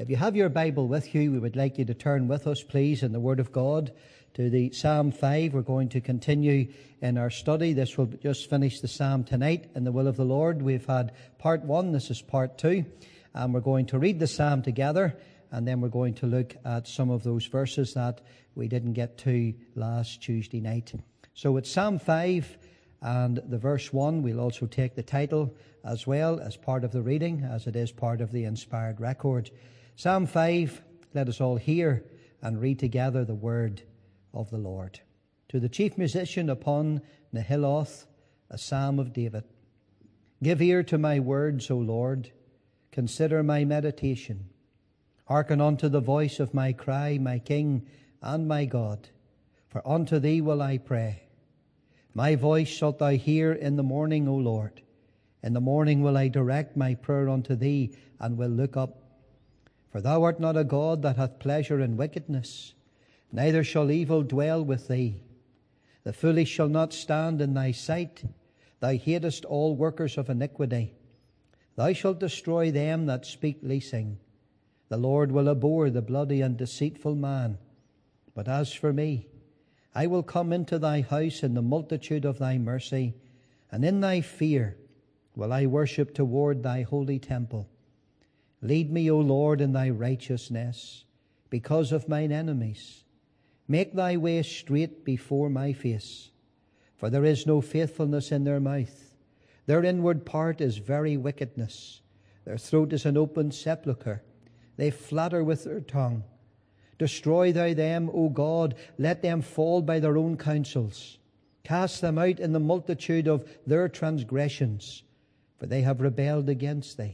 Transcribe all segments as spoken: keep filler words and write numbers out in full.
If you have your Bible with you, we would like you to turn with us, please, in the Word of God to the Psalm five. We're going to continue in our study. This will just finish the Psalm tonight in the will of the Lord. We've had part one. This is part two. And we're going to read the Psalm together, and then we're going to look at some of those verses that we didn't get to last Tuesday night. So it's Psalm five and the verse one. We'll also take the title as well as part of the reading, as it is part of the inspired record. Psalm five, let us all hear and read together the word of the Lord. To the chief musician upon Nehiloth, a psalm of David. Give ear to my words, O Lord. Consider my meditation. Hearken unto the voice of my cry, my King and my God. For unto thee will I pray. My voice shalt thou hear in the morning, O Lord. In the morning will I direct my prayer unto thee, and will look up. For thou art not a God that hath pleasure in wickedness, neither shall evil dwell with thee. The foolish shall not stand in thy sight. Thou hatest all workers of iniquity. Thou shalt destroy them that speak leasing. The Lord will abhor the bloody and deceitful man. But as for me, I will come into thy house in the multitude of thy mercy, and in thy fear will I worship toward thy holy temple. Lead me, O Lord, in thy righteousness, because of mine enemies. Make thy way straight before my face. For there is no faithfulness in their mouth. Their inward part is very wickedness. Their throat is an open sepulchre. They flatter with their tongue. Destroy thou them, O God. Let them fall by their own counsels. Cast them out in the multitude of their transgressions, for they have rebelled against thee.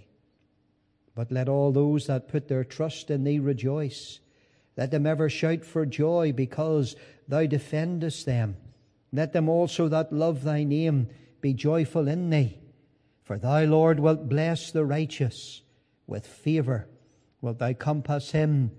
But let all those that put their trust in thee rejoice. Let them ever shout for joy, because thou defendest them. Let them also that love thy name be joyful in thee. For thou, Lord, wilt bless the righteous. With favour wilt thou compass him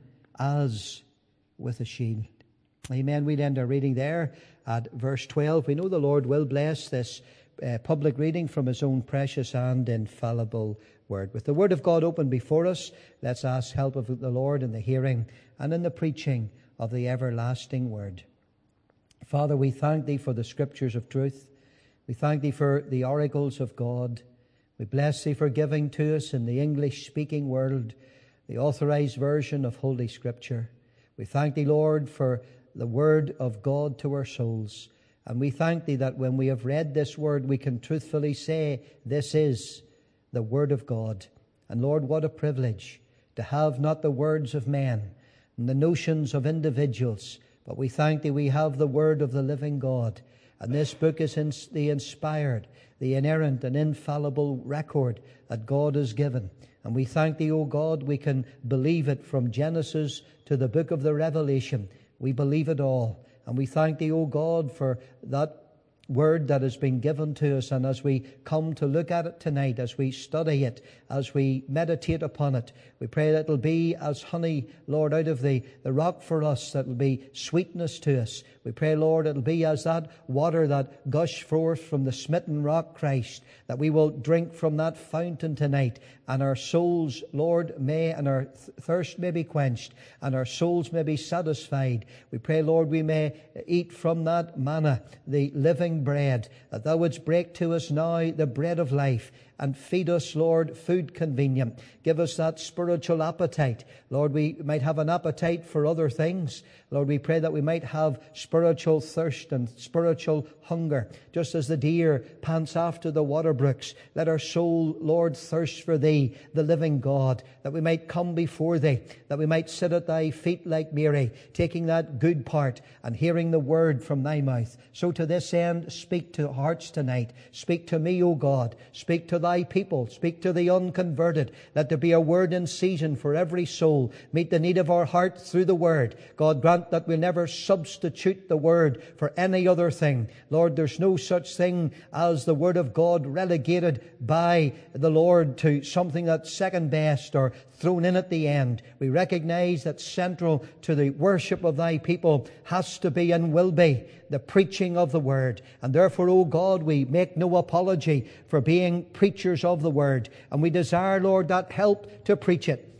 as with a shield. Amen. We'll end our reading there at verse twelve. We know the Lord will bless this uh, public reading from his own precious and infallible word. With the word of God open before us, let's ask help of the Lord in the hearing and in the preaching of the everlasting word. Father, we thank thee for the scriptures of truth. We thank thee for the oracles of God. We bless thee for giving to us in the English-speaking world the authorized version of Holy Scripture. We thank thee, Lord, for the word of God to our souls. And we thank thee that when we have read this word, we can truthfully say, this is the word of God. And Lord, what a privilege to have not the words of men and the notions of individuals, but we thank thee we have the word of the living God. And this book is in the inspired, the inerrant and infallible record that God has given. And we thank thee, O God, we can believe it from Genesis to the book of the Revelation. We believe it all. And we thank thee, O God, for that word that has been given to us. And as we come to look at it tonight, as we study it, as we meditate upon it, we pray that it'll be as honey, Lord, out of the, the rock for us, that will be sweetness to us. We pray, Lord, it'll be as that water that gushed forth from the smitten rock, Christ, that we will drink from that fountain tonight, and our souls, Lord, may, and our th- thirst may be quenched, and our souls may be satisfied. We pray, Lord, we may eat from that manna, the living bread, that thou wouldst break to us now the bread of life, and feed us, Lord, food convenient. Give us that spiritual appetite. Lord, we might have an appetite for other things. Lord, we pray that we might have spiritual thirst and spiritual hunger. Just as the deer pants after the water brooks, let our soul, Lord, thirst for thee, the living God, that we might come before thee, that we might sit at thy feet like Mary, taking that good part and hearing the word from thy mouth. So to this end, speak to hearts tonight. Speak to me, O God. Speak to thy people. Speak to the unconverted. Let there be a word in season for every soul. Meet the need of our heart through the word. God, grant that we'll never substitute the word for any other thing. Lord, there's no such thing as the word of God relegated by the Lord to something that's second best or thrown in at the end. We recognize that central to the worship of thy people has to be and will be the preaching of the word. And therefore, O God, we make no apology for being preachers of the word. And we desire, Lord, that help to preach it.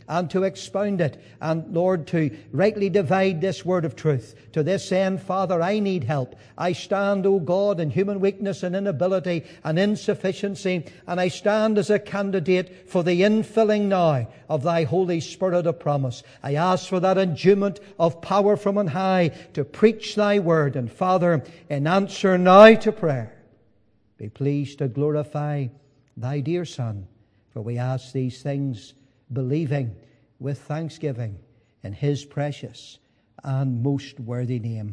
and to expound it, and Lord, to rightly divide this word of truth. To this end, Father, I need help. I stand, O God, in human weakness and inability and insufficiency, and I stand as a candidate for the infilling now of Thy Holy Spirit of promise. I ask for that endowment of power from on high to preach Thy word. And Father, in answer now to prayer, be pleased to glorify Thy dear Son. For we ask these things, believing with thanksgiving in His precious and most worthy name.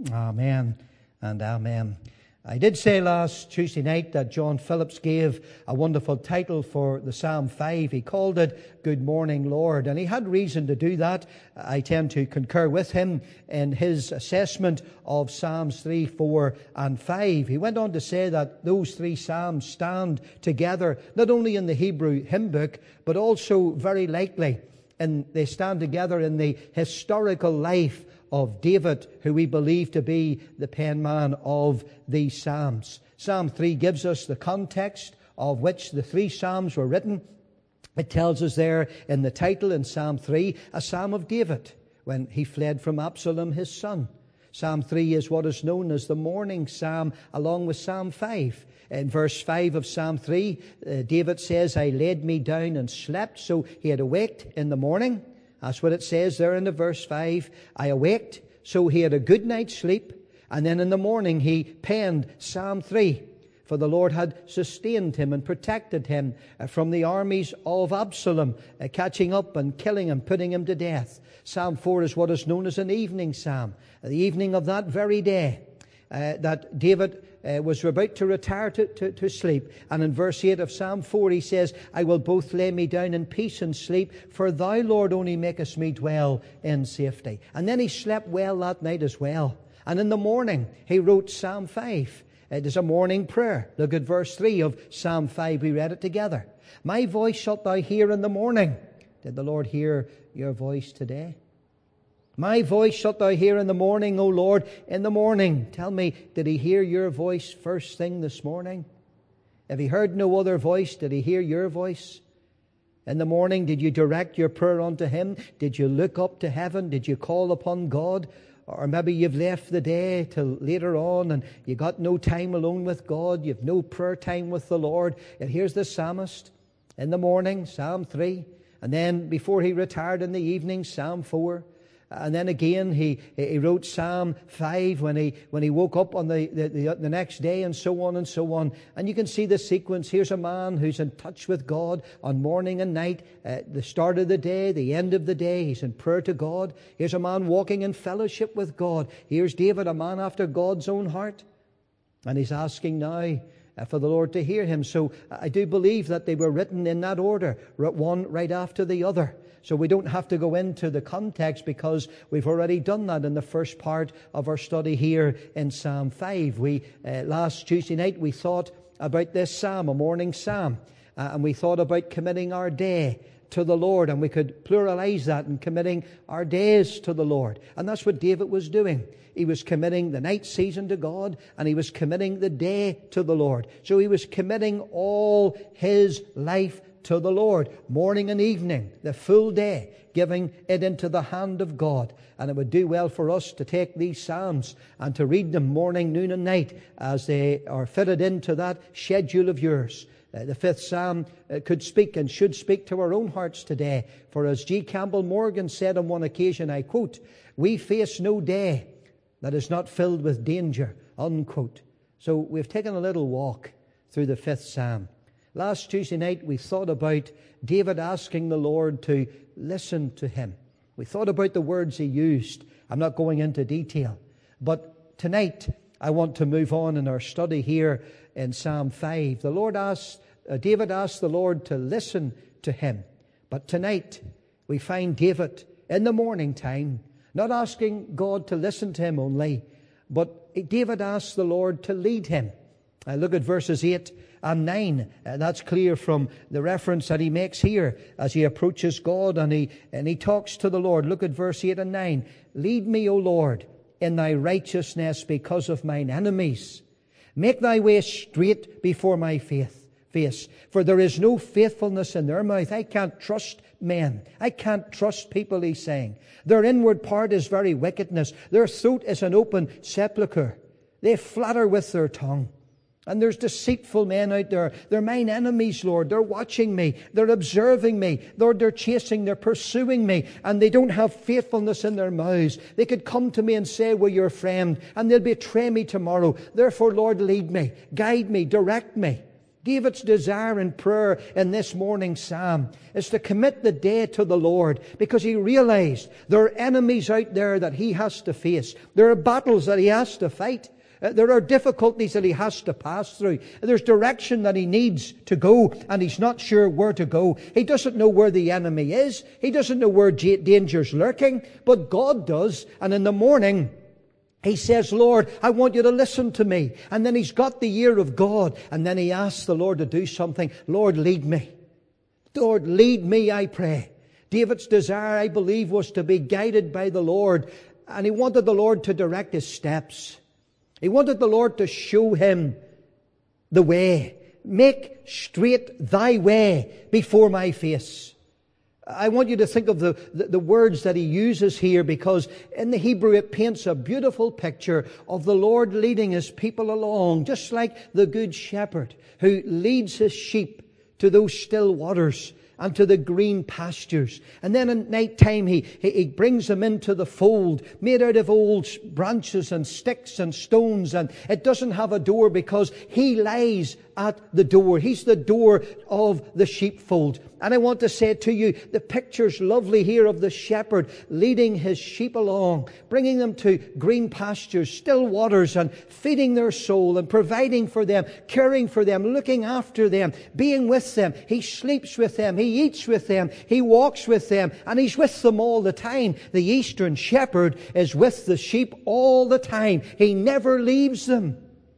Amen and amen. I did say last Tuesday night that John Phillips gave a wonderful title for the Psalm five. He called it Good Morning, Lord. And he had reason to do that. I tend to concur with him in his assessment of Psalms three, four and five. He went on to say that those three Psalms stand together, not only in the Hebrew hymn book, but also very likely, and they stand together in the historical life of David, who we believe to be the penman of these Psalms. Psalm three gives us the context of which the three Psalms were written. It tells us there in the title in Psalm three, a Psalm of David, when he fled from Absalom, his son. Psalm three is what is known as the morning psalm, along with Psalm five. In verse five of Psalm three, uh, David says, I laid me down and slept. So he had awaked in the morning. That's what it says there in the verse five. I awaked, so he had a good night's sleep. And then in the morning he penned Psalm three. For the Lord had sustained him and protected him from the armies of Absalom, uh, catching up and killing him, putting him to death. Psalm four is what is known as an evening psalm. The evening of that very day uh, that David Uh, was about to retire to, to, to sleep. And in verse eight of Psalm four he says, I will both lay me down in peace and sleep, for Thou, Lord, only makest me dwell in safety. And then he slept well that night as well. And in the morning he wrote Psalm five. It is a morning prayer. Look at verse three of Psalm five. We read it together. My voice shalt thou hear in the morning. Did the Lord hear your voice today? My voice shalt thou hear in the morning, O Lord, in the morning. Tell me, did he hear your voice first thing this morning? If he heard no other voice, did he hear your voice? In the morning, did you direct your prayer unto him? Did you look up to heaven? Did you call upon God? Or maybe you've left the day till later on and you got no time alone with God. You've no prayer time with the Lord. And here's the psalmist in the morning, Psalm three. And then before he retired in the evening, Psalm four. And then again, he he wrote Psalm five when he when he woke up on the, the, the, the next day, and so on and so on. And you can see the sequence. Here's a man who's in touch with God on morning and night, uh, the start of the day, the end of the day. He's in prayer to God. Here's a man walking in fellowship with God. Here's David, a man after God's own heart. And he's asking now uh, for the Lord to hear him. So I do believe that they were written in that order, one right after the other. So we don't have to go into the context because we've already done that in the first part of our study here in Psalm five. We uh, last Tuesday night we thought about this psalm, a morning psalm, uh, and we thought about committing our day to the Lord, and we could pluralize that in committing our days to the Lord. And that's what David was doing. He was committing the night season to God, and he was committing the day to the Lord. So he was committing all his life to the Lord, morning and evening, the full day, giving it into the hand of God. And it would do well for us to take these psalms and to read them morning, noon and night as they are fitted into that schedule of yours. Uh, the fifth psalm uh, could speak and should speak to our own hearts today. For as G. Campbell Morgan said on one occasion, I quote, we face no day that is not filled with danger, unquote. So we've taken a little walk through the fifth psalm. Last Tuesday night we thought about David asking the Lord to listen to him. We thought about the words he used. I'm not going into detail. But tonight I want to move on in our study here in Psalm five. The Lord asked, uh, David asked the Lord to listen to him. But tonight we find David in the morning time, not asking God to listen to him only, but David asked the Lord to lead him. Uh, look at verses eight and nine. Uh, that's clear from the reference that he makes here as he approaches God and he, and he talks to the Lord. Look at verse eight and nine. Lead me, O Lord, in thy righteousness because of mine enemies. Make thy way straight before my faith. face. For there is no faithfulness in their mouth. I can't trust men. I can't trust people, he's saying. Their inward part is very wickedness. Their throat is an open sepulchre. They flatter with their tongue. And there's deceitful men out there. They're mine enemies, Lord. They're watching me. They're observing me. Lord, they're chasing, they're pursuing me. And they don't have faithfulness in their mouths. They could come to me and say, we're your friend. And they'll betray me tomorrow. Therefore, Lord, lead me, guide me, direct me. David's desire in prayer in this morning's psalm is to commit the day to the Lord, because he realized there are enemies out there that he has to face. There are battles that he has to fight. There are difficulties that he has to pass through. There's direction that he needs to go, and he's not sure where to go. He doesn't know where the enemy is. He doesn't know where danger's lurking, but God does. And in the morning, he says, Lord, I want you to listen to me. And then he's got the ear of God, and then he asks the Lord to do something. Lord, lead me. Lord, lead me, I pray. David's desire, I believe, was to be guided by the Lord, and he wanted the Lord to direct his steps. He wanted the Lord to show him the way. Make straight thy way before my face. I want you to think of the, the, the words that he uses here, because in the Hebrew it paints a beautiful picture of the Lord leading his people along, just like the good shepherd who leads his sheep to those still waters and to the green pastures. And then at night time he, he, he brings them into the fold, made out of old branches and sticks and stones. And it doesn't have a door because he lies at the door. He's the door of the sheepfold. And I want to say to you, the picture's lovely here of the shepherd leading his sheep along, bringing them to green pastures, still waters, and feeding their soul and providing for them, caring for them, looking after them, being with them. He sleeps with them. He eats with them. He walks with them. And he's with them all the time. The Eastern shepherd is with the sheep all the time. He never leaves them.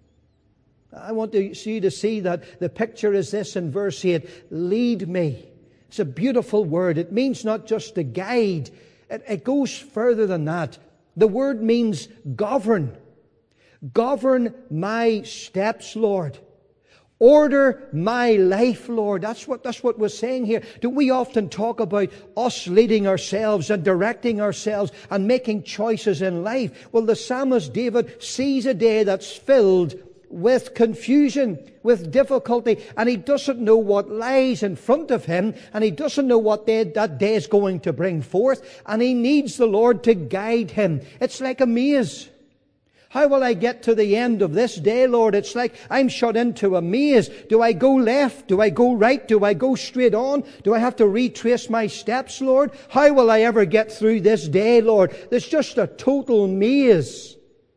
I want you to see that the picture is this in verse eight. Lead me. It's a beautiful word. It means not just to guide. It, it goes further than that. The word means govern. Govern my steps, Lord. Order my life, Lord. That's what, that's what we're saying here. Do we often talk about us leading ourselves and directing ourselves and making choices in life? Well, the psalmist David sees a day that's filled with confusion, with difficulty, and he doesn't know what lies in front of him, and he doesn't know what day, that day is going to bring forth, and he needs the Lord to guide him. It's like a maze. How will I get to the end of this day, Lord? It's like I'm shut into a maze. Do I go left? Do I go right? Do I go straight on? Do I have to retrace my steps, Lord? How will I ever get through this day, Lord? There's just a total maze.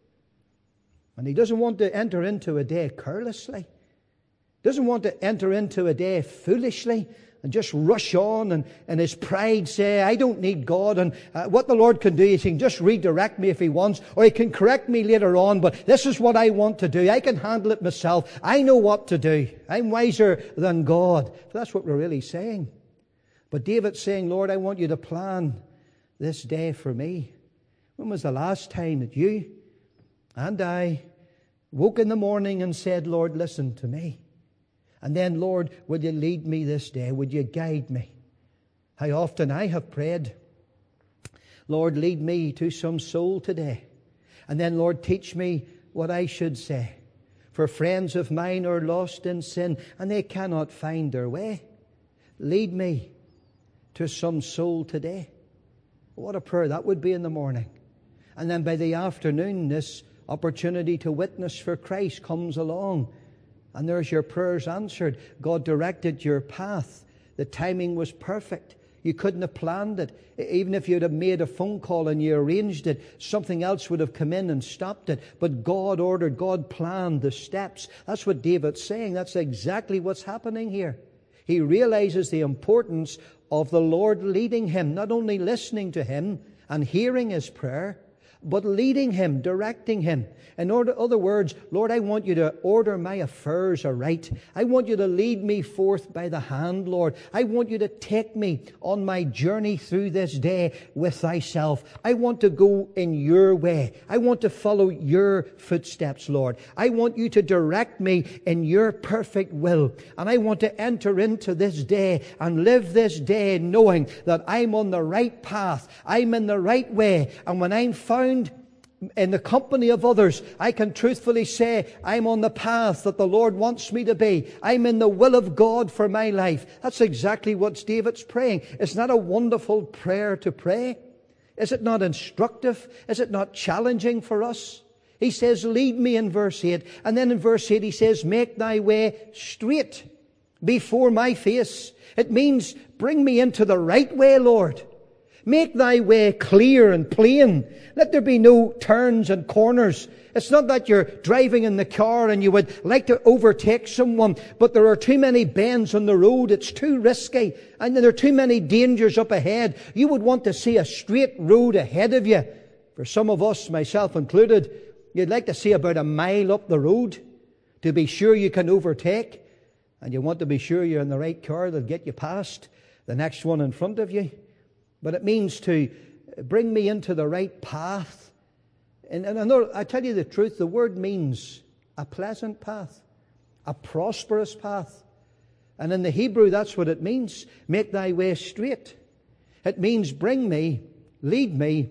And he doesn't want to enter into a day carelessly. Doesn't want to enter into a day foolishly and just rush on and in his pride say, I don't need God. And uh, what the Lord can do is he can just redirect me if he wants, or he can correct me later on, but this is what I want to do. I can handle it myself. I know what to do. I'm wiser than God. That's what we're really saying. But David's saying, Lord, I want you to plan this day for me. When was the last time that you and I woke in the morning and said, Lord, listen to me? And then, Lord, will you lead me this day? Would you guide me? How often I have prayed, Lord, lead me to some soul today. And then, Lord, teach me what I should say. For friends of mine are lost in sin and they cannot find their way. Lead me to some soul today. What a prayer that would be in the morning. And then by the afternoon, this opportunity to witness for Christ comes along. And there's your prayers answered. God directed your path. The timing was perfect. You couldn't have planned it. Even if you'd have made a phone call and you arranged it, something else would have come in and stopped it. But God ordered, God planned the steps. That's what David's saying. That's exactly what's happening here. He realizes the importance of the Lord leading him, not only listening to him and hearing his prayer, but leading him, directing him. In order, other words, Lord, I want you to order my affairs aright. I want you to lead me forth by the hand, Lord. I want you to take me on my journey through this day with thyself. I want to go in your way. I want to follow your footsteps, Lord. I want you to direct me in your perfect will. And I want to enter into this day and live this day knowing that I'm on the right path. I'm in the right way. And when I'm found in the company of others, I can truthfully say I'm on the path that the Lord wants me to be. I'm in the will of God for my life. That's exactly what David's praying. Isn't that a wonderful prayer to pray? Is it not instructive? Is it not challenging for us? He says, lead me in verse eight. And then in verse eight he says, make thy way straight before my face. It means bring me into the right way, Lord. Make thy way clear and plain. Let there be no turns and corners. It's not that you're driving in the car and you would like to overtake someone, but there are too many bends on the road. It's too risky. And there are too many dangers up ahead. You would want to see a straight road ahead of you. For some of us, myself included, you'd like to see about a mile up the road to be sure you can overtake. And you want to be sure you're in the right car that'll get you past the next one in front of you. But it means to bring me into the right path. And, and I, know, I tell you the truth, the word means a pleasant path, a prosperous path. And in the Hebrew, that's what it means. Make thy way straight. It means bring me, lead me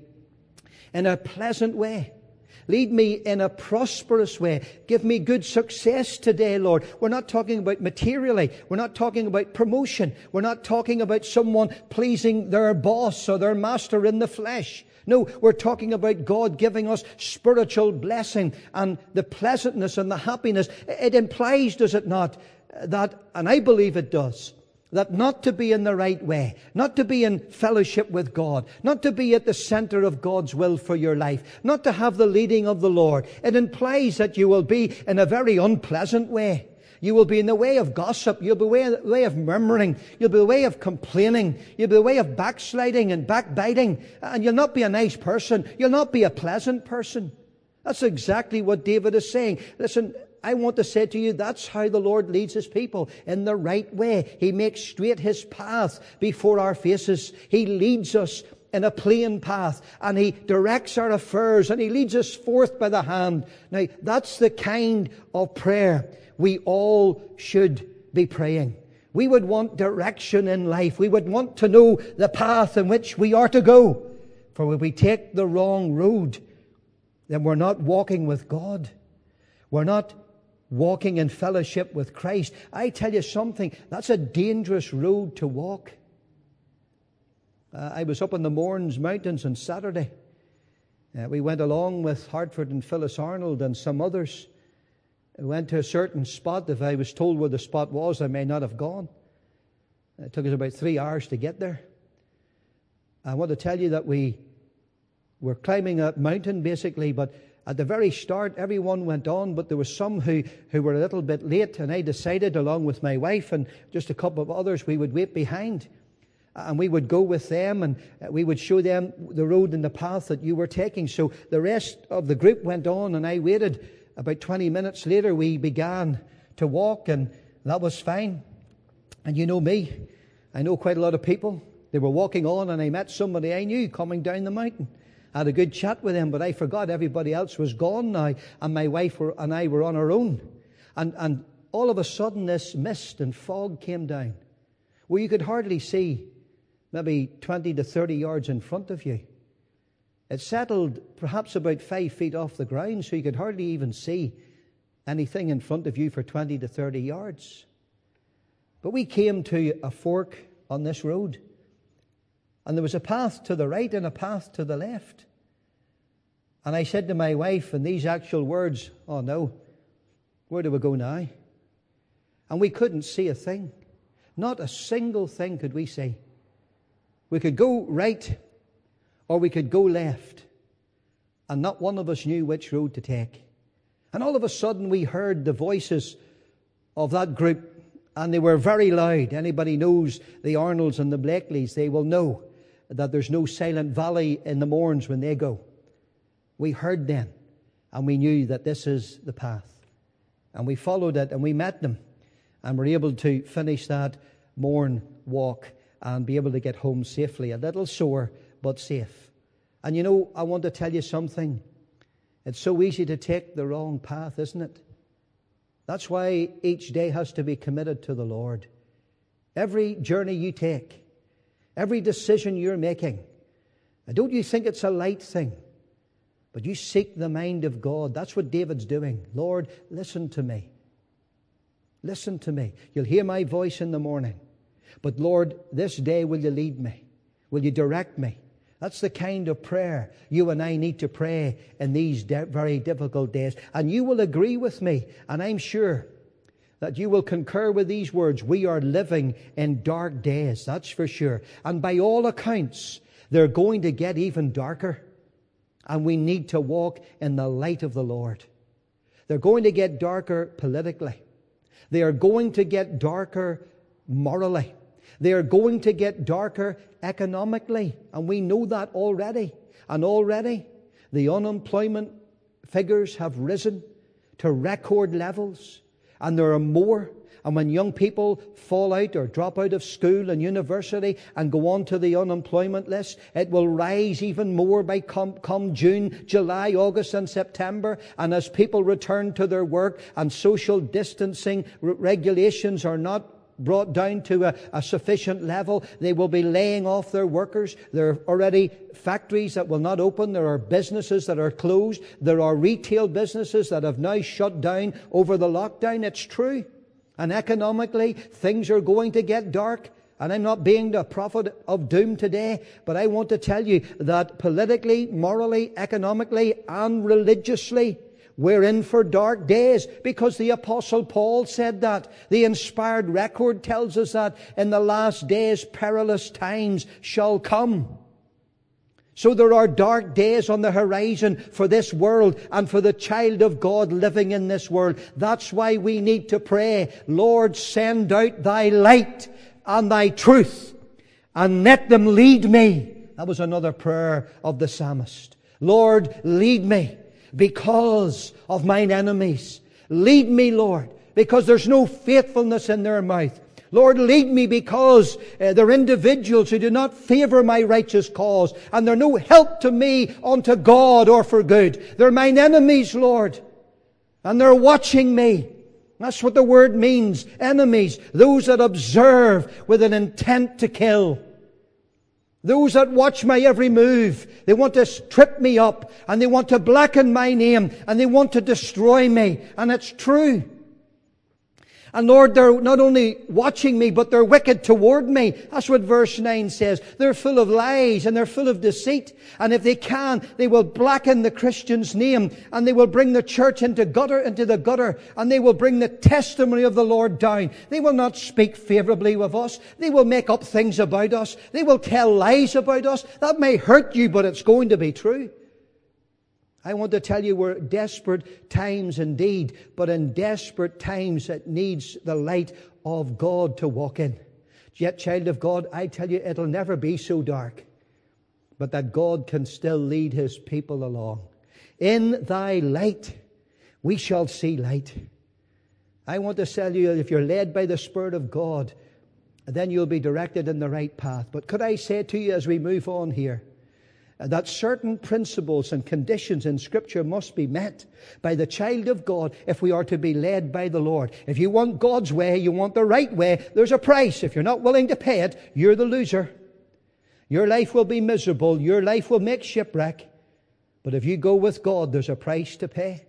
in a pleasant way. Lead me in a prosperous way. Give me good success today, Lord. We're not talking about materially. We're not talking about promotion. We're not talking about someone pleasing their boss or their master in the flesh. No, we're talking about God giving us spiritual blessing and the pleasantness and the happiness. It implies, does it not, that, and I believe it does, that not to be in the right way, not to be in fellowship with God, not to be at the center of God's will for your life, not to have the leading of the Lord. It implies that you will be in a very unpleasant way. You will be in the way of gossip. You'll be in the way of murmuring. You'll be in the way of complaining. You'll be in the way of backsliding and backbiting. And you'll not be a nice person. You'll not be a pleasant person. That's exactly what David is saying. Listen, I want to say to you, that's how the Lord leads His people, in the right way. He makes straight His path before our faces. He leads us in a plain path, and He directs our affairs, and He leads us forth by the hand. Now, that's the kind of prayer we all should be praying. We would want direction in life. We would want to know the path in which we are to go. For if we take the wrong road, then we're not walking with God. We're not walking in fellowship with Christ. I tell you something, that's a dangerous road to walk. Uh, I was up in the Mournes Mountains on Saturday. Uh, we went along with Hartford and Phyllis Arnold and some others. We went to a certain spot. If I was told where the spot was, I may not have gone. It took us about three hours to get there. I want to tell you that we were climbing a mountain basically, but at the very start, everyone went on, but there were some who, who were a little bit late, and I decided, along with my wife and just a couple of others, we would wait behind. And we would go with them, and we would show them the road and the path that you were taking. So the rest of the group went on, and I waited. About twenty minutes later, we began to walk, and that was fine. And you know me, I know quite a lot of people. They were walking on, and I met somebody I knew coming down the mountain. I had a good chat with him, but I forgot everybody else was gone now, and my wife were, and I were on our own. And, and all of a sudden, this mist and fog came down, where you could hardly see maybe twenty to thirty yards in front of you. It settled perhaps about five feet off the ground, so you could hardly even see anything in front of you for twenty to thirty yards. But we came to a fork on this road, and there was a path to the right and a path to the left. And I said to my wife in these actual words, "Oh no, where do we go now?" And we couldn't see a thing. Not a single thing could we see. We could go right or we could go left. And not one of us knew which road to take. And all of a sudden we heard the voices of that group, and they were very loud. Anybody knows the Arnolds and the Blakeleys, they will know that there's no Silent Valley in the Mournes when they go. We heard then, and we knew that this is the path. And we followed it, and we met them, and were able to finish that morn walk and be able to get home safely. A little sore, but safe. And you know, I want to tell you something. It's so easy to take the wrong path, isn't it? That's why each day has to be committed to the Lord. Every journey you take, every decision you're making, don't you think it's a light thing? But you seek the mind of God. That's what David's doing. Lord, listen to me. Listen to me. You'll hear my voice in the morning. But Lord, this day will you lead me? Will you direct me? That's the kind of prayer you and I need to pray in these de- very difficult days. And you will agree with me, and I'm sure that you will concur with these words. We are living in dark days, that's for sure. And by all accounts, they're going to get even darker. And we need to walk in the light of the Lord. They're going to get darker politically. They are going to get darker morally. They are going to get darker economically. And we know that already. And already the unemployment figures have risen to record levels. And there are more. And when young people fall out or drop out of school and university and go on to the unemployment list, it will rise even more by come, come June, July, August and September. And as people return to their work and social distancing r- regulations are not brought down to a, a sufficient level, they will be laying off their workers. There are already factories that will not open. There are businesses that are closed. There are retail businesses that have now shut down over the lockdown. It's true. And economically, things are going to get dark. And I'm not being the prophet of doom today, but I want to tell you that politically, morally, economically, and religiously, we're in for dark days, because the Apostle Paul said that. The inspired record tells us that in the last days perilous times shall come. So there are dark days on the horizon for this world and for the child of God living in this world. That's why we need to pray, Lord, send out thy light and thy truth, and let them lead me. That was another prayer of the psalmist. Lord, lead me because of mine enemies. Lead me, Lord, because there's no faithfulness in their mouth. Lord, lead me because uh, they're individuals who do not favour my righteous cause, and they're no help to me unto God or for good. They're mine enemies, Lord, and they're watching me. That's what the word means, enemies. Those that observe with an intent to kill. Those that watch my every move. They want to trip me up, and they want to blacken my name, and they want to destroy me. And it's true. And Lord, they're not only watching me, but they're wicked toward me. That's what verse nine says. They're full of lies and they're full of deceit. And if they can, they will blacken the Christian's name, and they will bring the church into gutter, into the gutter, and they will bring the testimony of the Lord down. They will not speak favorably of us. They will make up things about us. They will tell lies about us. That may hurt you, but it's going to be true. I want to tell you, we're desperate times indeed, but in desperate times it needs the light of God to walk in. Yet, child of God, I tell you, it'll never be so dark, but that God can still lead His people along. In thy light, we shall see light. I want to tell you, if you're led by the Spirit of God, then you'll be directed in the right path. But could I say to you as we move on here, that certain principles and conditions in Scripture must be met by the child of God if we are to be led by the Lord. If you want God's way, you want the right way, there's a price. If you're not willing to pay it, you're the loser. Your life will be miserable. Your life will make shipwreck. But if you go with God, there's a price to pay.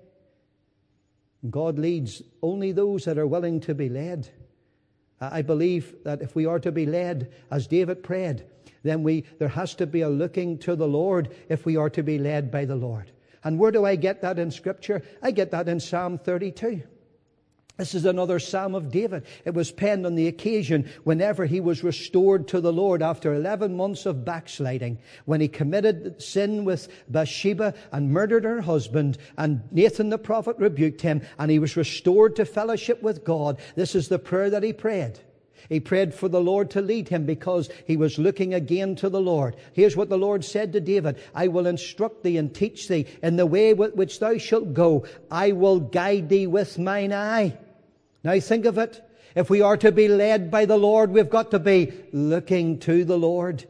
God leads only those that are willing to be led. I believe that if we are to be led, as David prayed, then we there has to be a looking to the Lord if we are to be led by the Lord. And where do I get that in Scripture? I get that in Psalm thirty-two. This is another Psalm of David. It was penned on the occasion whenever he was restored to the Lord after eleven months of backsliding, when he committed sin with Bathsheba and murdered her husband, and Nathan the prophet rebuked him, and he was restored to fellowship with God. This is the prayer that he prayed. He prayed for the Lord to lead him because he was looking again to the Lord. Here's what the Lord said to David. I will instruct thee and teach thee in the way which thou shalt go. I will guide thee with mine eye. Now think of it. If we are to be led by the Lord, we've got to be looking to the Lord.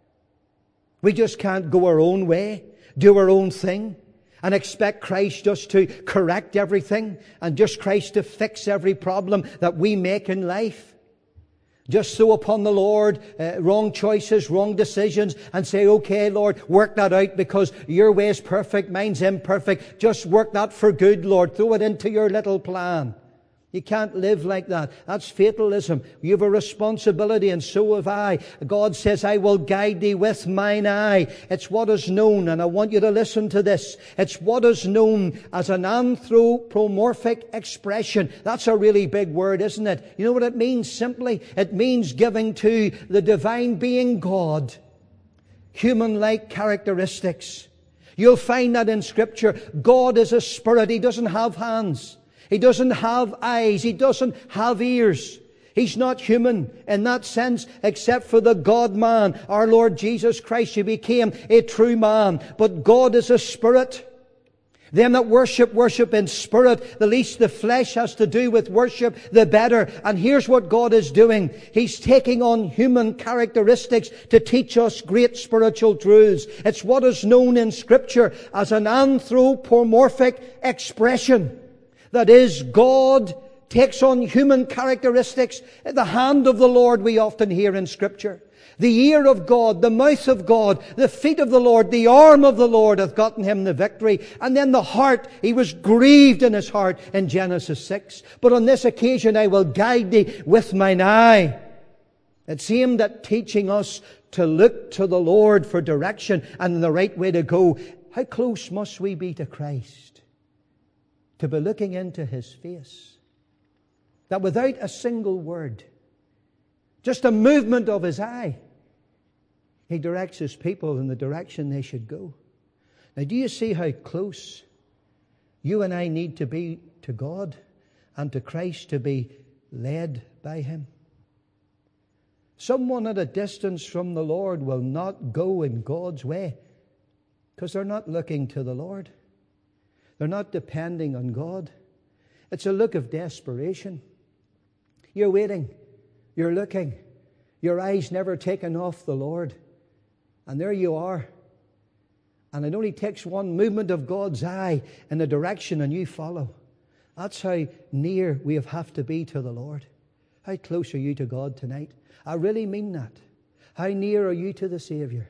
We just can't go our own way, do our own thing, and expect Christ just to correct everything and just Christ to fix every problem that we make in life. Just throw upon the Lord uh, wrong choices, wrong decisions, and say, okay, Lord, work that out because your way is perfect, mine's imperfect. Just work that for good, Lord. Throw it into your little plan. You can't live like that. That's fatalism. You have a responsibility, and so have I. God says, I will guide thee with mine eye. It's what is known, and I want you to listen to this. It's what is known as an anthropomorphic expression. That's a really big word, isn't it? You know what it means simply? It means giving to the divine being God human-like characteristics. You'll find that in Scripture. God is a spirit. He doesn't have hands. He doesn't have eyes. He doesn't have ears. He's not human in that sense, except for the God-man, our Lord Jesus Christ, who became a true man. But God is a spirit. Them that worship, worship in spirit. The least the flesh has to do with worship, the better. And here's what God is doing. He's taking on human characteristics to teach us great spiritual truths. It's what is known in Scripture as an anthropomorphic expression. That is, God takes on human characteristics. The hand of the Lord we often hear in Scripture. The ear of God, the mouth of God, the feet of the Lord, the arm of the Lord hath gotten him the victory. And then the heart, he was grieved in his heart in Genesis six. But on this occasion I will guide thee with mine eye. It's aimed at teaching us to look to the Lord for direction and the right way to go. How close must we be to Christ to be looking into his face, that without a single word, just a movement of his eye, he directs his people in the direction they should go? Now, do you see how close you and I need to be to God and to Christ to be led by him? Someone at a distance from the Lord will not go in God's way because they're not looking to the Lord. They're not depending on God. It's a look of desperation. You're waiting. You're looking. Your eyes never taken off the Lord. And there you are. And it only takes one movement of God's eye in the direction and you follow. That's how near we have to be to the Lord. How close are you to God tonight? I really mean that. How near are you to the Savior?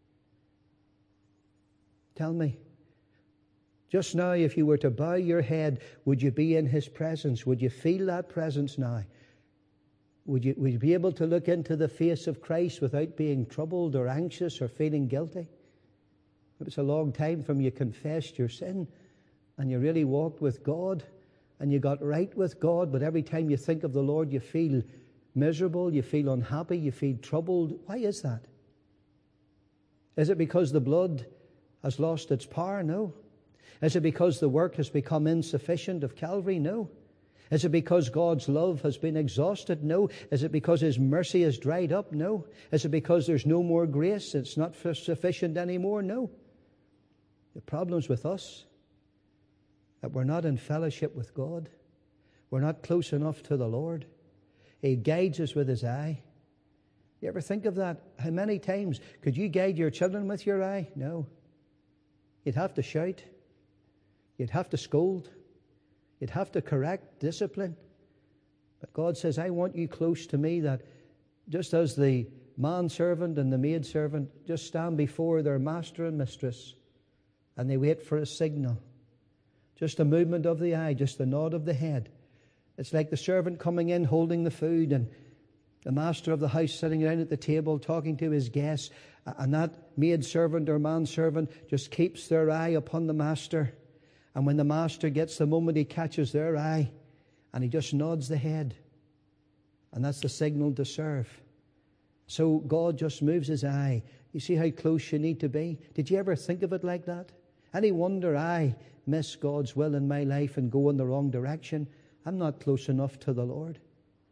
Tell me. Just now, if you were to bow your head, would you be in his presence? Would you feel that presence now? Would you, would you be able to look into the face of Christ without being troubled or anxious or feeling guilty? It was a long time from you confessed your sin and you really walked with God and you got right with God, but every time you think of the Lord, you feel miserable, you feel unhappy, you feel troubled. Why is that? Is it because the blood has lost its power? No. Is it because the work has become insufficient of Calvary? No. Is it because God's love has been exhausted? No. Is it because his mercy has dried up? No. Is it because there's no more grace? It's not sufficient anymore? No. The problem's with us, that we're not in fellowship with God. We're not close enough to the Lord. He guides us with his eye. You ever think of that? How many times could you guide your children with your eye? No. You'd have to shout. You'd have to scold. You'd have to correct, discipline. But God says, I want you close to me, that just as the manservant and the maidservant just stand before their master and mistress and they wait for a signal. Just a movement of the eye, just a nod of the head. It's like the servant coming in holding the food and the master of the house sitting down at the table talking to his guests, and that maidservant or manservant just keeps their eye upon the master. And when the master gets the moment, he catches their eye and he just nods the head. And that's the signal to serve. So God just moves his eye. You see how close you need to be? Did you ever think of it like that? Any wonder I miss God's will in my life and go in the wrong direction? I'm not close enough to the Lord.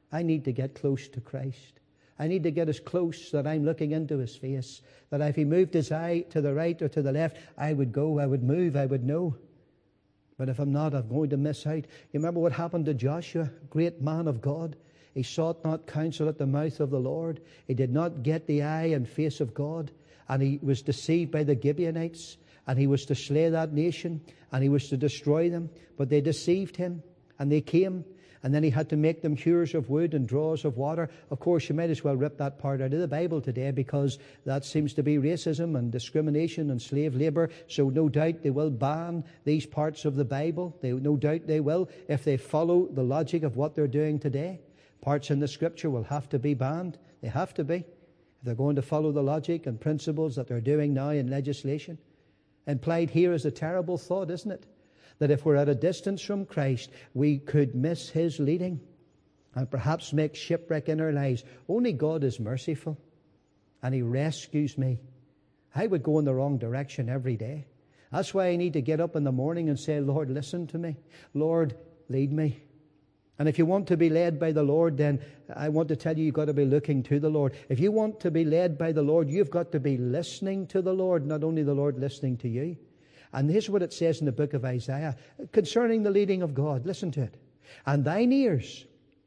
I need to get close to Christ. I need to get as close that I'm looking into His face, that if He moved His eye to the right or to the left, I would go, I would move, I would know. But if I'm not, I'm going to miss out. You remember what happened to Joshua, great man of God? He sought not counsel at the mouth of the Lord. He did not get the eye and face of God. And he was deceived by the Gibeonites. And he was to slay that nation. And he was to destroy them. But they deceived him. And they came. And then he had to make them hewers of wood and drawers of water. Of course, you might as well rip that part out of the Bible today, because that seems to be racism and discrimination and slave labour. So no doubt they will ban these parts of the Bible. They, no doubt they will, if they follow the logic of what they're doing today. Parts in the Scripture will have to be banned. They have to be, if they're going to follow the logic and principles that they're doing now in legislation. Implied here is a terrible thought, isn't it? That if we're at a distance from Christ, we could miss His leading and perhaps make shipwreck in our lives. Only God is merciful, and He rescues me. I would go in the wrong direction every day. That's why I need to get up in the morning and say, Lord, listen to me. Lord, lead me. And if you want to be led by the Lord, then I want to tell you, you've got to be looking to the Lord. If you want to be led by the Lord, you've got to be listening to the Lord, not only the Lord listening to you. And here's what it says in the book of Isaiah concerning the leading of God. Listen to it. And thine ears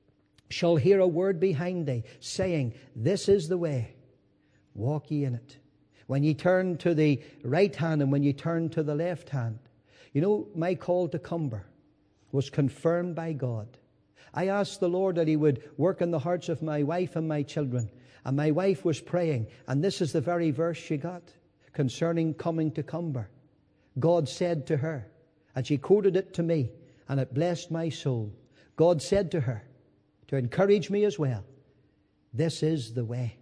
shall hear a word behind thee, saying, this is the way, walk ye in it. When ye turn to the right hand and when ye turn to the left hand. You know, my call to Cumber was confirmed by God. I asked the Lord that He would work in the hearts of my wife and my children. And my wife was praying. And this is the very verse she got concerning coming to Cumber. God said to her, and she quoted it to me, and it blessed my soul. God said to her, to encourage me as well, this is the way.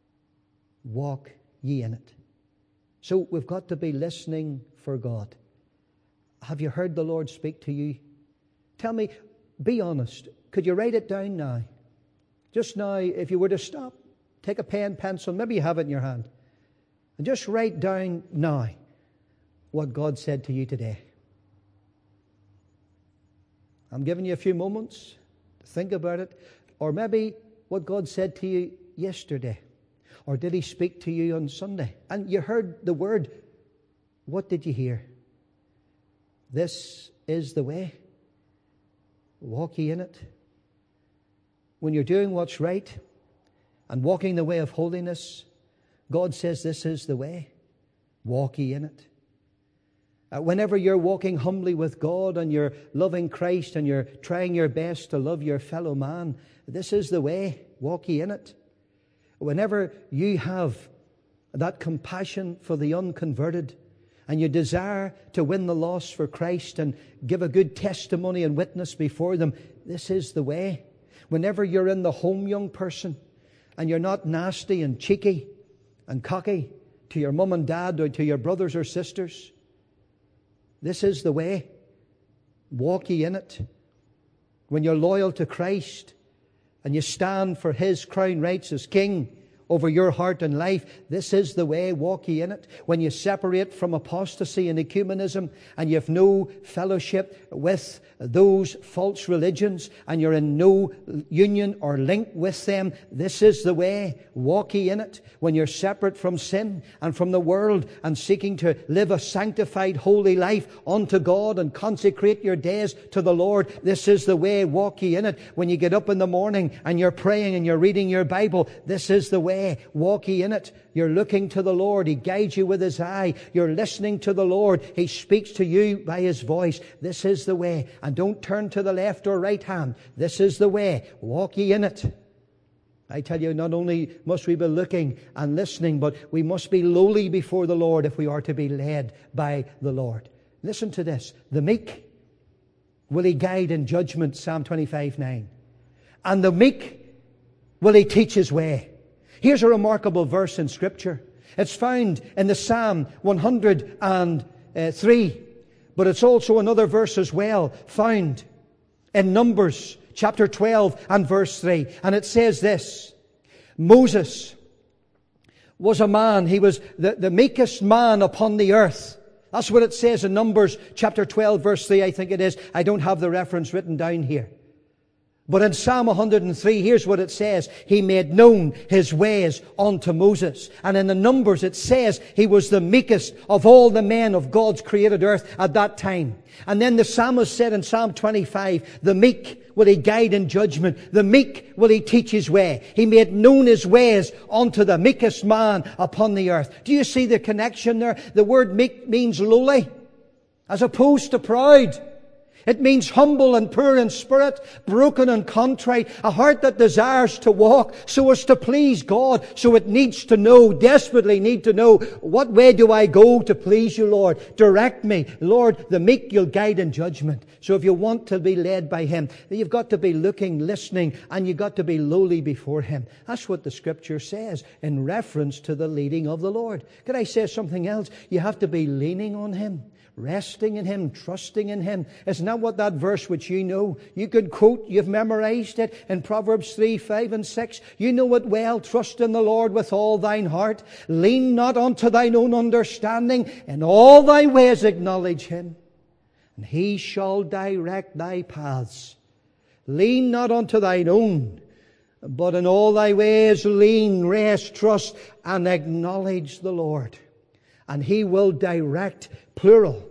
Walk ye in it. So we've got to be listening for God. Have you heard the Lord speak to you? Tell me, be honest. Could you write it down now? Just now, if you were to stop, take a pen, pencil, maybe you have it in your hand, and just write down now what God said to you today. I'm giving you a few moments to think about it. Or maybe what God said to you yesterday. Or did He speak to you on Sunday? And you heard the word. What did you hear? This is the way. Walk ye in it. When you're doing what's right and walking the way of holiness, God says this is the way. Walk ye in it. Uh, whenever you're walking humbly with God and you're loving Christ and you're trying your best to love your fellow man, this is the way. Walk ye in it. Whenever you have that compassion for the unconverted and you desire to win the lost for Christ and give a good testimony and witness before them, this is the way. Whenever you're in the home, young person, and you're not nasty and cheeky and cocky to your mum and dad or to your brothers or sisters, this is the way. Walk ye in it. When you're loyal to Christ and you stand for His crown rights as King over your heart and life, this is the way. Walk ye in it. When you separate from apostasy and ecumenism and you have no fellowship with those false religions and you're in no union or link with them, this is the way. Walk ye in it. When you're separate from sin and from the world and seeking to live a sanctified, holy life unto God and consecrate your days to the Lord, this is the way. Walk ye in it. When you get up in the morning and you're praying and you're reading your Bible, this is the way. Walk ye in it. You're looking to the Lord. He guides you with His eye. You're listening to the Lord. He speaks to you by His voice. This is the way. And don't turn to the left or right hand. This is the way. Walk ye in it. I tell you, not only must we be looking and listening, but we must be lowly before the Lord if we are to be led by the Lord. Listen to this. The meek will He guide in judgment, Psalm twenty-five nine. And the meek will He teach His way. Here's a remarkable verse in Scripture. It's found in the Psalm one hundred three. But it's also another verse as well found in Numbers chapter twelve and verse three. And it says this. Moses was a man. He was the, the meekest man upon the earth. That's what it says in Numbers chapter twelve verse three, I think it is. I don't have the reference written down here. But in Psalm one hundred and three, here's what it says. He made known His ways unto Moses. And in the Numbers it says He was the meekest of all the men of God's created earth at that time. And then the psalmist said in Psalm twenty-five, the meek will He guide in judgment. The meek will He teach His way. He made known His ways unto the meekest man upon the earth. Do you see the connection there? The word meek means lowly, as opposed to proud. It means humble and poor in spirit, broken and contrite, a heart that desires to walk so as to please God. So it needs to know, desperately need to know, what way do I go to please you, Lord? Direct me. Lord, the meek you'll guide in judgment. So if you want to be led by Him, you've got to be looking, listening, and you've got to be lowly before Him. That's what the Scripture says in reference to the leading of the Lord. Could I say something else? You have to be leaning on Him. Resting in Him, trusting in Him. Isn't that what that verse which you know? You could quote, you've memorized it in Proverbs three, five and six. You know it well. Trust in the Lord with all thine heart. Lean not unto thine own understanding. In all thy ways acknowledge Him, and He shall direct thy paths. Lean not unto thine own, but in all thy ways lean, rest, trust, and acknowledge the Lord. And He will direct, plural,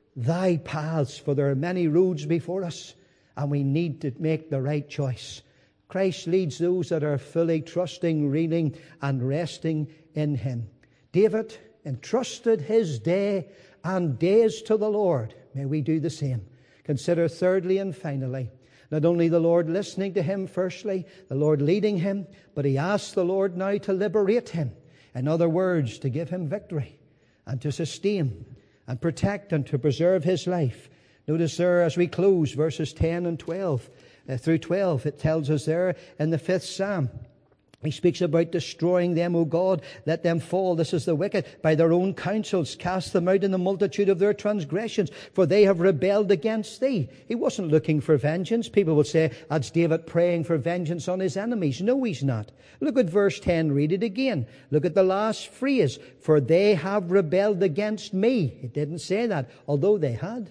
thy paths. For there are many roads before us, and we need to make the right choice. Christ leads those that are fully trusting, reading, and resting in Him. David entrusted his day and days to the Lord. May we do the same. Consider thirdly and finally, not only the Lord listening to him firstly, the Lord leading him, but he asks the Lord now to liberate him. In other words, to give him victory, and to sustain and protect and to preserve his life. Notice there as we close verses ten and twelve uh, through twelve, it tells us there in the fifth Psalm. He speaks about destroying them, O God, let them fall. This is the wicked. By their own counsels, cast them out in the multitude of their transgressions, for they have rebelled against thee. He wasn't looking for vengeance. People will say, that's David praying for vengeance on his enemies. No, he's not. Look at verse ten. Read it again. Look at the last phrase. For they have rebelled against me. It didn't say that, although they had.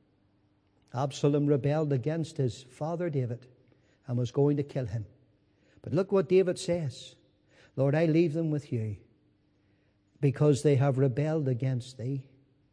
Absalom rebelled against his father David and was going to kill him. But look what David says. Lord, I leave them with you because they have rebelled against thee.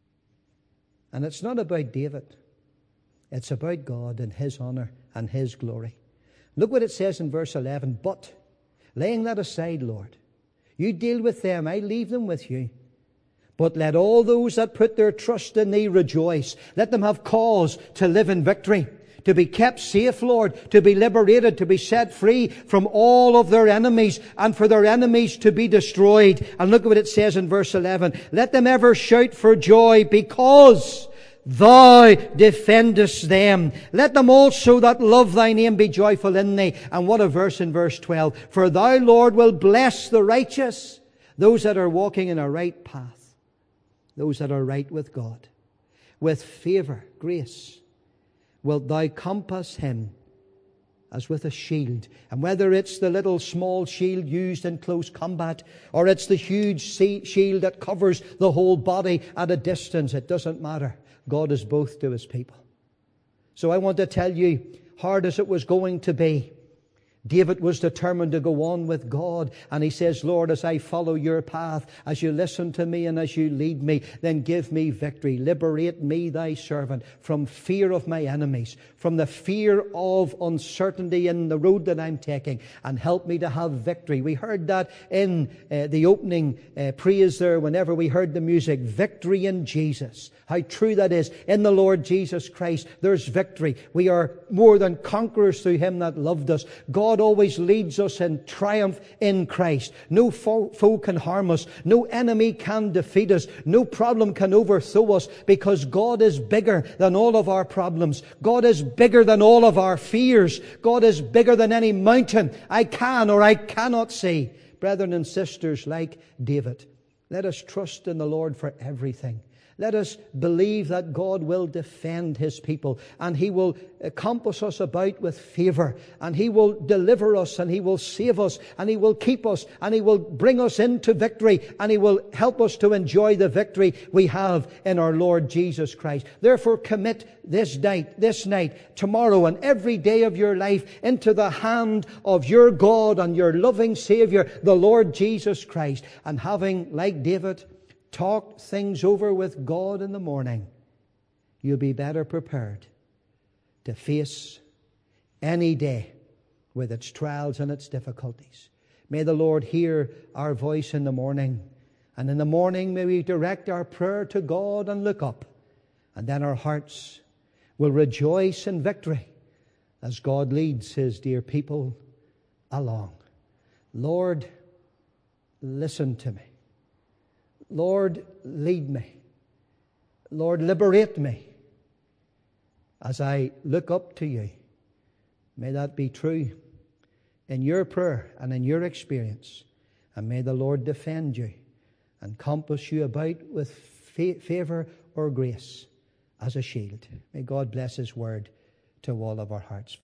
And it's not about David. It's about God and His honor and His glory. Look what it says in verse eleven. But, laying that aside, Lord, you deal with them. I leave them with you. But let all those that put their trust in thee rejoice. Let them have cause to live in victory. To be kept safe, Lord, to be liberated, to be set free from all of their enemies, and for their enemies to be destroyed. And look at what it says in verse eleven. Let them ever shout for joy because thou defendest them. Let them also that love thy name be joyful in thee. And what a verse in verse twelve. For thou, Lord, will bless the righteous, those that are walking in a right path, those that are right with God. With favor, grace, wilt thou compass him as with a shield. And whether it's the little small shield used in close combat, or it's the huge shield that covers the whole body at a distance, it doesn't matter. God is both to His people. So I want to tell you, hard as it was going to be, David was determined to go on with God. And he says, Lord, as I follow your path, as you listen to me and as you lead me, then give me victory. Liberate me, thy servant, from fear of my enemies, from the fear of uncertainty in the road that I'm taking, and help me to have victory. We heard that in uh, the opening uh, praise there whenever we heard the music. Victory in Jesus. How true that is. In the Lord Jesus Christ, there's victory. We are more than conquerors through Him that loved us. God always leads us in triumph in Christ. No foe, foe can harm us. No enemy can defeat us. No problem can overthrow us, because God is bigger than all of our problems. God is bigger than all of our fears. God is bigger than any mountain I can or I cannot see. Brethren and sisters, like David, let us trust in the Lord for everything. Let us believe that God will defend His people, and He will compass us about with favour, and He will deliver us, and He will save us, and He will keep us, and He will bring us into victory, and He will help us to enjoy the victory we have in our Lord Jesus Christ. Therefore, commit this night, this night, tomorrow, and every day of your life into the hand of your God and your loving Saviour, the Lord Jesus Christ. And having, like David, talked things over with God in the morning, you'll be better prepared to face any day with its trials and its difficulties. May the Lord hear our voice in the morning. And in the morning may we direct our prayer to God and look up. And then our hearts will rejoice in victory as God leads His dear people along. Lord, listen to me. Lord, lead me. Lord, liberate me as I look up to You. May that be true in your prayer and in your experience. And may the Lord defend you and compass you about with fa- favour or grace as a shield. May God bless His word to all of our hearts.